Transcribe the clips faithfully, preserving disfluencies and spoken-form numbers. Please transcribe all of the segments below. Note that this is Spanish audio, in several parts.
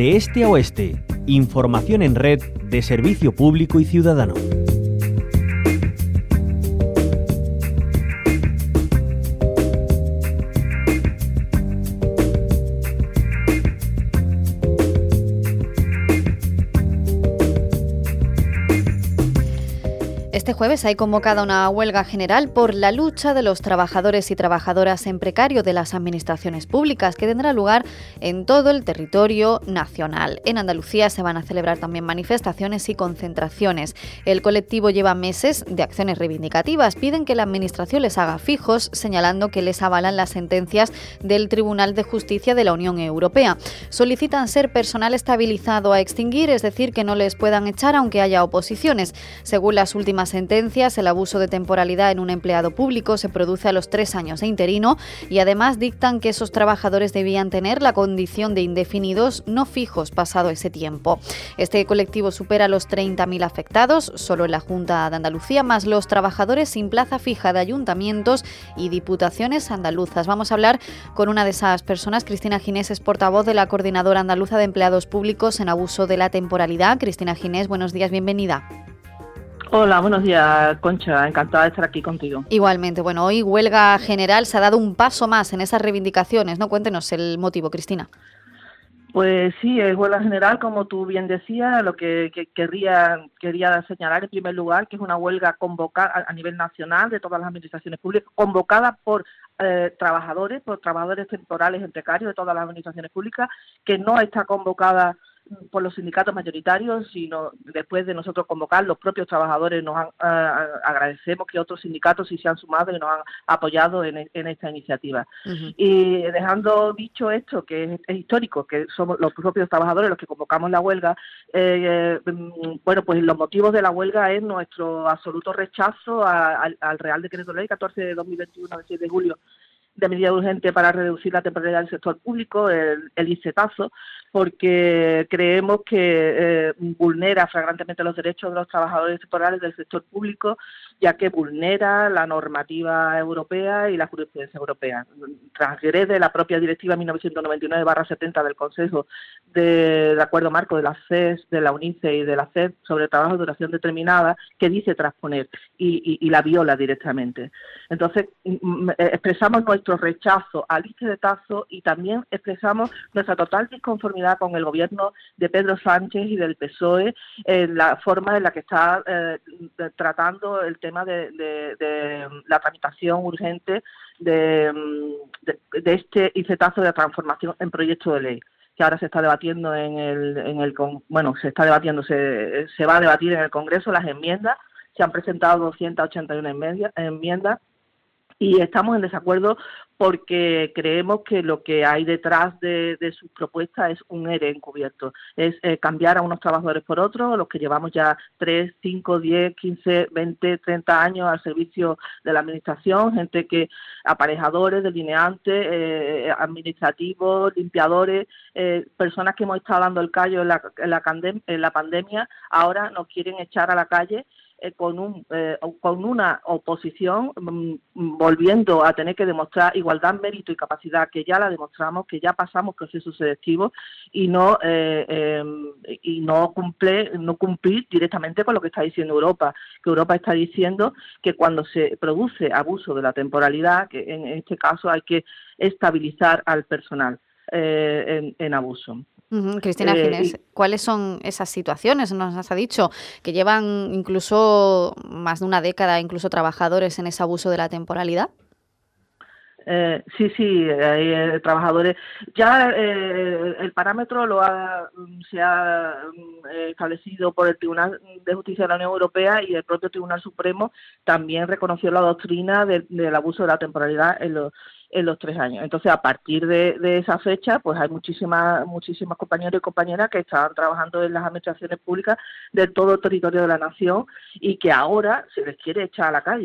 de este a oeste. Información en red de servicio público y ciudadano. Este jueves hay convocada una huelga general por la lucha de los trabajadores y trabajadoras en precario de las administraciones públicas, que tendrá lugar en todo el territorio nacional. En Andalucía se van a celebrar también manifestaciones y concentraciones. El colectivo lleva meses de acciones reivindicativas. Piden que la Administración les haga fijos, señalando que les avalan las sentencias del Tribunal de Justicia de la Unión Europea. Solicitan ser personal estabilizado a extinguir, es decir, que no les puedan echar aunque haya oposiciones. Según las últimas sentencias, el abuso de temporalidad en un empleado público se produce a los tres años de interino y además dictan que esos trabajadores debían tener la condición de indefinidos no fijos pasado ese tiempo. Este colectivo supera los treinta mil afectados, solo en la Junta de Andalucía, más los trabajadores sin plaza fija de ayuntamientos y diputaciones andaluzas. Vamos a hablar con una de esas personas. Cristina Ginés es portavoz de la Coordinadora Andaluza de Empleados Públicos en Abuso de la Temporalidad. Cristina Ginés, buenos días, bienvenida. Hola, buenos días, Concha. Encantada de estar aquí contigo. Igualmente. Bueno, hoy huelga general, se ha dado un paso más en esas reivindicaciones, ¿no? Cuéntenos el motivo, Cristina. Pues sí, es huelga general, como tú bien decías. Lo que, que querría, quería señalar en primer lugar que es una huelga convocada a nivel nacional de todas las administraciones públicas, convocada por eh, trabajadores, por trabajadores temporales en precario de todas las administraciones públicas, que no está convocada por los sindicatos mayoritarios, sino después de nosotros convocar, los propios trabajadores nos han, uh, agradecemos que otros sindicatos sí se han sumado y nos han apoyado en, en esta iniciativa. Uh-huh. Y dejando dicho esto, que es, es histórico, que somos los propios trabajadores los que convocamos la huelga, eh, eh, bueno, pues los motivos de la huelga es nuestro absoluto rechazo a, a, al Real Decreto Ley catorce de dos mil veintiuno, de siete de julio, de medida urgente para reducir la temporalidad del sector público, el, el ICETAZO, porque creemos que eh, vulnera flagrantemente los derechos de los trabajadores temporales del sector público, ya que vulnera la normativa europea y la jurisprudencia europea. Transgrede la propia Directiva mil novecientos noventa y nueve barra setenta del Consejo de, de Acuerdo Marco de la C E S, de la UNICE y de la C E D sobre trabajo de duración determinada, que dice transponer y, y, y la viola directamente. Entonces, expresamos nuestro rechazo al ICETAZO y también expresamos nuestra total disconformidad con el gobierno de Pedro Sánchez y del P S O E en la forma en la que está eh, tratando el tema de, de, de la tramitación urgente de, de, de este ICETAZO de transformación en proyecto de ley, que ahora se está debatiendo en el, en el bueno, se está debatiendo, se, se va a debatir en el Congreso las enmiendas. Se han presentado doscientas ochenta y una enmiendas y estamos en desacuerdo porque creemos que lo que hay detrás de, de sus propuestas es un E R E encubierto, es eh, cambiar a unos trabajadores por otros, los que llevamos ya tres, cinco, diez, quince, veinte, treinta años al servicio de la administración, gente que, aparejadores, delineantes, eh, administrativos, limpiadores, eh, personas que hemos estado dando el callo en la, en la, candem- en la pandemia, ahora nos quieren echar a la calle con un eh, con una oposición mm, volviendo a tener que demostrar igualdad, mérito y capacidad, que ya la demostramos, que ya pasamos procesos selectivos y no eh, eh, y no cumple no cumplir directamente con lo que está diciendo Europa, que Europa está diciendo que cuando se produce abuso de la temporalidad, que en este caso hay que estabilizar al personal eh, en, en abuso. Uh-huh. Cristina eh, Ginés, ¿cuáles son esas situaciones? Nos ha dicho que llevan incluso más de una década, incluso trabajadores en ese abuso de la temporalidad. Eh, sí, sí, hay eh, trabajadores. Ya eh, el parámetro lo ha, se ha eh, establecido por el Tribunal de Justicia de la Unión Europea y el propio Tribunal Supremo también reconoció la doctrina de, del abuso de la temporalidad en los en los tres años. Entonces, a partir de, de esa fecha, pues hay muchísimas muchísimas compañeros y compañeras que estaban trabajando en las administraciones públicas de todo el territorio de la nación y que ahora se les quiere echar a la calle,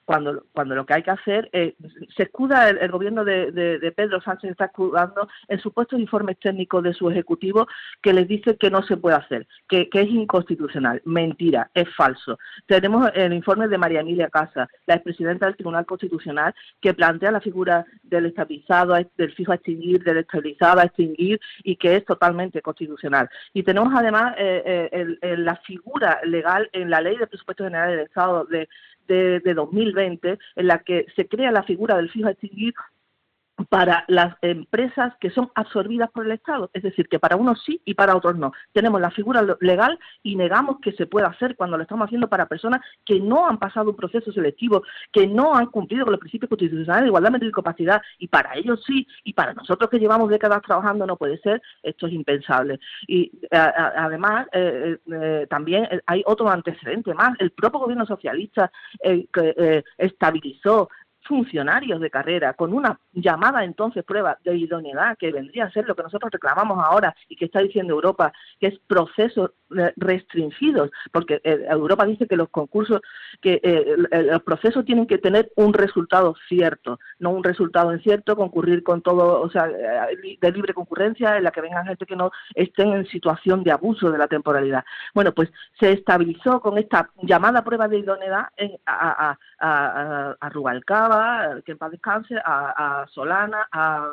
cuando, cuando lo que hay que hacer es, se escuda el, el gobierno de, de, de Pedro Sánchez, está escudando en supuestos informes técnicos de su ejecutivo que les dice que no se puede hacer, que, que es inconstitucional. Mentira, es falso. Tenemos el informe de María Emilia Casa, la expresidenta del Tribunal Constitucional, que plantea la figura del estabilizado, del fijo a extinguir, del estabilizado a extinguir, y que es totalmente constitucional. Y tenemos además eh, eh, el, el, la figura legal en la Ley de Presupuestos Generales del Estado de, de, de dos mil veinte, en la que se crea la figura del fijo a extinguir para las empresas que son absorbidas por el Estado, es decir, que para unos sí y para otros no. Tenemos la figura legal y negamos que se pueda hacer cuando lo estamos haciendo para personas que no han pasado un proceso selectivo, que no han cumplido con los principios constitucionales de igualdad, mérito y capacidad, y para ellos sí, y para nosotros que llevamos décadas trabajando no puede ser. Esto es impensable. Y a, a, además eh, eh, también hay otro antecedente más. El propio gobierno socialista eh, que eh, estabilizó funcionarios de carrera con una llamada entonces prueba de idoneidad, que vendría a ser lo que nosotros reclamamos ahora y que está diciendo Europa, que es procesos restringidos, porque eh, Europa dice que los concursos, que eh, los procesos tienen que tener un resultado cierto, no un resultado incierto, concurrir con todo, o sea, de libre concurrencia, en la que vengan gente que no estén en situación de abuso de la temporalidad. Bueno, pues se estabilizó con esta llamada prueba de idoneidad en, a, a, a, a Rubalcaba, que en paz descanse, a, a Solana, a,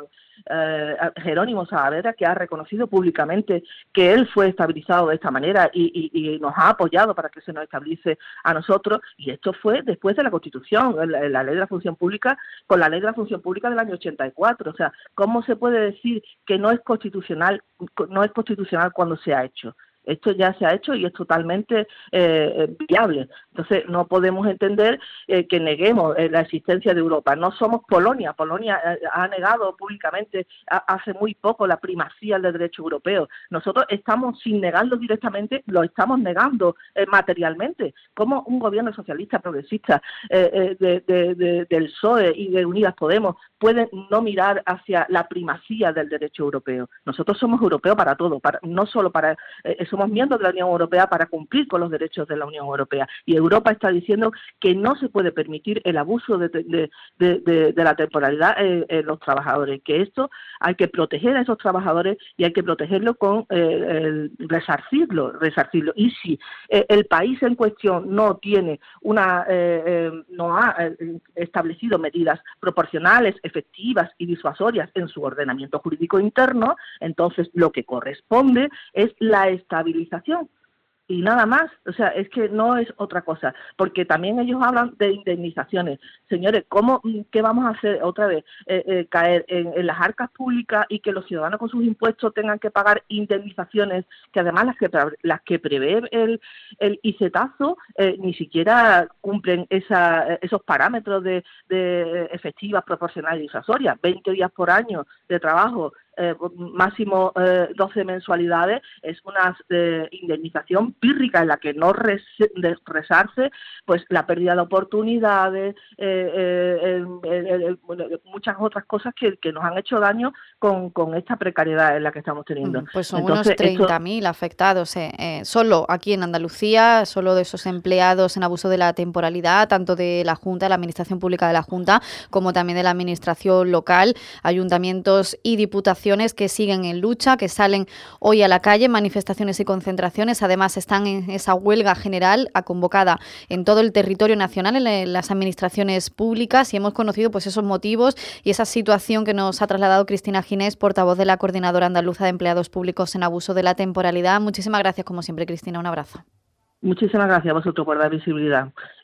a Jerónimo Saavedra, que ha reconocido públicamente que él fue estabilizado de esta manera y, y, y nos ha apoyado para que se nos estabilice a nosotros, y esto fue después de la Constitución, la, la Ley de la Función Pública, con la Ley de la Función Pública del año ochenta y cuatro. O sea, ¿cómo se puede decir que no es constitucional, no es constitucional cuando se ha hecho? Esto ya se ha hecho y es totalmente eh, viable. Entonces, no podemos entender eh, que neguemos eh, la existencia de Europa. No somos Polonia. Polonia eh, ha negado públicamente a, hace muy poco la primacía del derecho europeo. Nosotros estamos, sin negarlo directamente, lo estamos negando eh, materialmente. ¿Cómo un gobierno socialista progresista eh, eh, de, de, de, del P S O E y de Unidas Podemos pueden no mirar hacia la primacía del derecho europeo? Nosotros somos europeos para todo, para, no solo para... Eh, somos miembros de la Unión Europea para cumplir con los derechos de la Unión Europea. Y Europa está diciendo que no se puede permitir el abuso de, de, de, de, de la temporalidad en, en los trabajadores, que esto hay que proteger a esos trabajadores y hay que protegerlo con eh, el resarcirlo, resarcirlo. Y si eh, el país en cuestión no tiene una, eh, eh, no ha eh, establecido medidas proporcionales, efectivas y disuasorias en su ordenamiento jurídico interno, entonces lo que corresponde es la estabilización y nada más. O sea, es que no es otra cosa, porque también ellos hablan de indemnizaciones. Señores, ¿cómo, qué vamos a hacer otra vez? Eh, eh, caer en, en las arcas públicas y que los ciudadanos con sus impuestos tengan que pagar indemnizaciones que además las que las que prevé el, el ICETAZO eh, ni siquiera cumplen esa, esos parámetros de, de efectivas, proporcionales y disuasorias. veinte días por año de trabajo, Eh, máximo eh, doce mensualidades, es una eh, indemnización pírrica en la que no res, resarce pues la pérdida de oportunidades, eh, eh, eh, eh, eh, muchas otras cosas que, que nos han hecho daño con, con esta precariedad en la que estamos teniendo. Pues son Entonces, unos treinta mil esto... afectados, eh, eh, solo aquí en Andalucía, solo de esos empleados en abuso de la temporalidad, tanto de la Junta, de la Administración Pública de la Junta, como también de la Administración local, ayuntamientos y diputaciones que siguen en lucha, que salen hoy a la calle, manifestaciones y concentraciones. Además, están en esa huelga general convocada en todo el territorio nacional, en las administraciones públicas, y hemos conocido pues esos motivos y esa situación que nos ha trasladado Cristina Ginés, portavoz de la Coordinadora Andaluza de Empleados Públicos en Abuso de la Temporalidad. Muchísimas gracias, como siempre, Cristina. Un abrazo. Muchísimas gracias a vosotros por dar visibilidad.